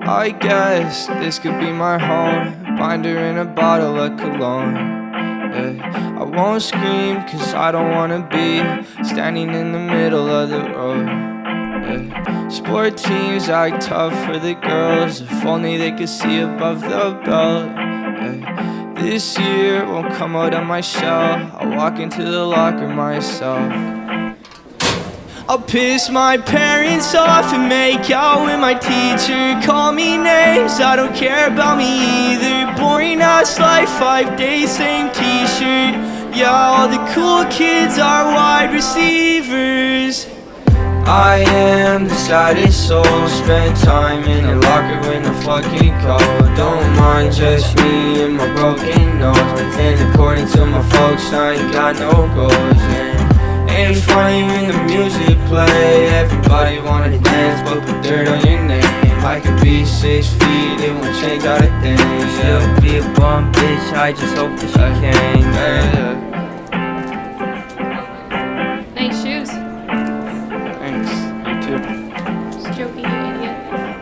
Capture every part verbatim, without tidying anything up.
I guess this could be my home. Binder in a bottle of cologne. Yeah. I won't scream cause I don't wanna be standing in the middle of the road. Yeah. Sport teams act tough for the girls. If only they could see above the belt. Yeah. This year won't come out of my shell. I'll walk into the locker myself. I'll piss my parents off and make out with my teacher. Call me names, I don't care about me either. Boring ass life, five days, same t-shirt. Yeah, all the cool kids are wide receivers. I am the saddest soul. Spend time in the locker when I'm fucking cold. Don't mind just me and my broken nose. And according to my folks, I ain't got no goals. And ain't funny when the music play. Everybody wanna dance, but put dirt on your name. I could be six feet, it won't change all the things. She'll be a bum bitch, I just hope that she can. Yeah. Nice shoes. Thanks, you too. Just joking, you idiot.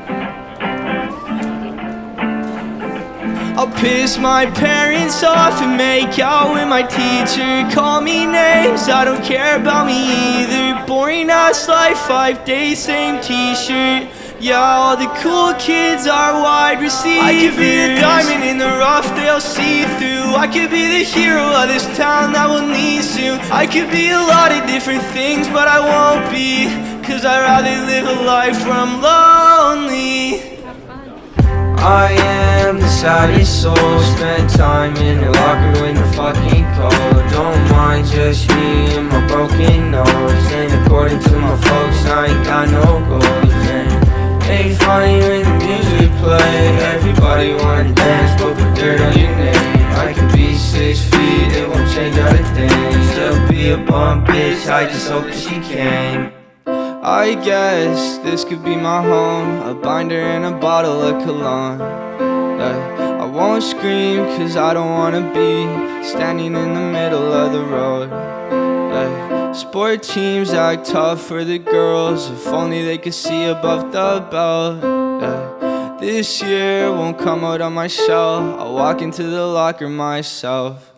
I'll piss my parents off and make out with my teacher. Call me names, I don't care about me either. Boring ass life, five days, same t-shirt. Yeah, all the cool kids are wide receivers. I could be the diamond in the rough they'll see through. I could be the hero of this town that will need soon. I could be a lot of different things, but I won't be, cause I'd rather live a life where I'm lonely. I am the saddest soul. Spend time in the locker when the fucking cold. Don't mind just me and my broken nose. And according to my folks, I ain't got no goals. And ain't funny when the music play. Everybody wanna dance, but put dirt on your name. I could be six feet, it won't change all the things. She'll be a bum bitch, I just hope that she came. I guess this could be my home. A binder and a bottle of cologne. Yeah. I won't scream cause I don't wanna be standing in the middle of the road. Yeah. Sport teams act tough for the girls. If only they could see above the belt. Yeah. This year won't come out on my shell. I'll walk into the locker myself.